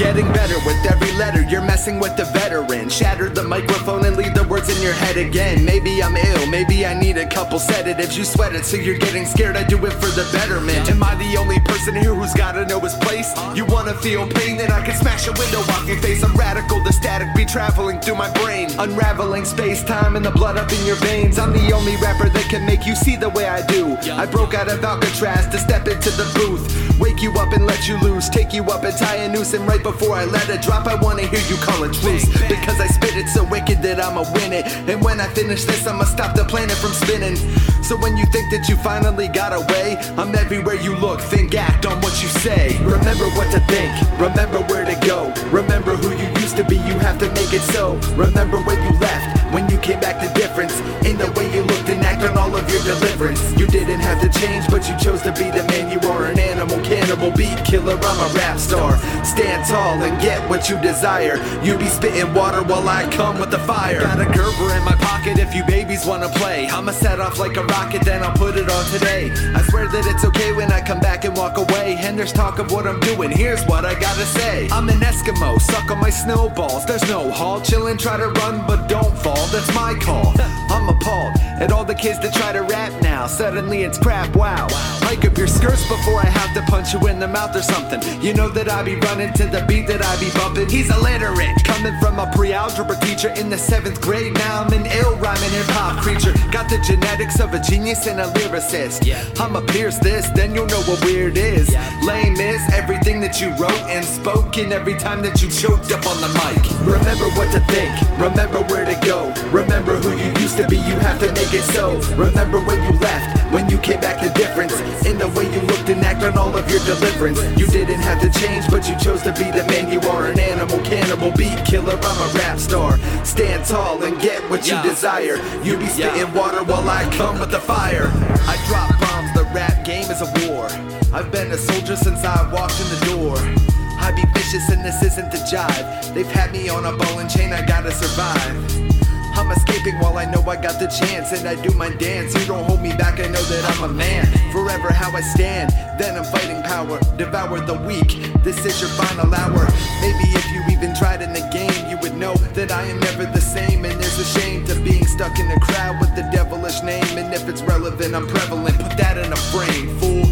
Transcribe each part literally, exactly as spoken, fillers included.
getting better with every letter. You're messing with the veteran. Shatter the microphone and leave the words in your head again. Maybe I'm ill, maybe I need a couple sedatives. You sweat it so you're getting scared, I do it for the betterment. Am I the only person here who's gotta know his place? You wanna feel pain, then I can smash a window off your face. I'm radical, the static be traveling through my brain, unraveling space-time and the blood up in your veins. I'm the only rapper that can make you see the way I do. I broke out of Alcatraz to step into the booth, wake you up and let you loose, take you up and tie a noose, and right before I let it drop I wanna hear you call it truce. Because I spit it so wicked that I'ma win it, and when I finish this I'ma stop the planet from spinning. So when you think that you finally got away, I'm everywhere you look, think, act on what you say. Remember what to think, remember where to go, remember who you used to be, you have to make it so. Remember when you left, when you came back, the difference in the way you looked and act on all of your deliverance. You didn't have to change, but you chose to be the man you are. An animal, cannibal, beat killer, I'm a rap star. Stand tall and get what you desire. You be spitting water while I come with the fire. Got a Gerber in my pocket if you babies wanna play. I'ma set off like a rocket, then I'll put it on today. I swear that it's okay when I come back and walk away. And there's talk of what I'm doing, here's what I gotta say. I'm an Eskimo, suck on my snowballs. There's no hall, chillin', try to run but don't fall, that's my call. I'm appalled at all the kids that try to rap now. Suddenly it's crap, wow. Hike up your skirts before I have to punch you in the mouth or something. You know that I be running to the beat that I be bumping. He's illiterate, coming from a pre-algebra teacher in the seventh grade. Now I'm an ill rhyming hip-hop creature. Got the genetics of a genius and a lyricist. I'ma pierce this, then you'll know what weird is. Lame is everything that you wrote and spoken every time that you choked up on the mic. Remember what to think, remember where to go, remember who you used to be, you have to make it so. Remember when you left, when you came back, the difference in the way you looked and act on all of your deliverance. You didn't have to change, but you chose to be the man you are. An animal, cannibal, beat killer, I'm a rap star. Stand tall and get what you desire. You be spitting water while I come with the fire. I drop bombs, the rap game is a war. I've been a soldier since I walked in the door. I be vicious and this isn't the jive. They've had me on a ball and chain, I gotta survive. I'm escaping while I know I got the chance, and I do my dance. You don't hold me back, I know that I'm a man. Forever how I stand, then I'm fighting power. Devour the weak, this is your final hour. Maybe if you even tried in the game, you would know that I am never the same. And there's a shame to being stuck in a crowd with the devilish name. And if it's relevant, I'm prevalent, put that in a frame, fool.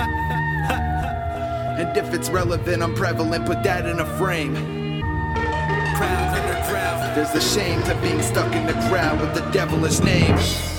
And if it's relevant, I'm prevalent, put that in a frame. Crowd under crowd. There's a shame to being stuck in the crowd with the devilish name.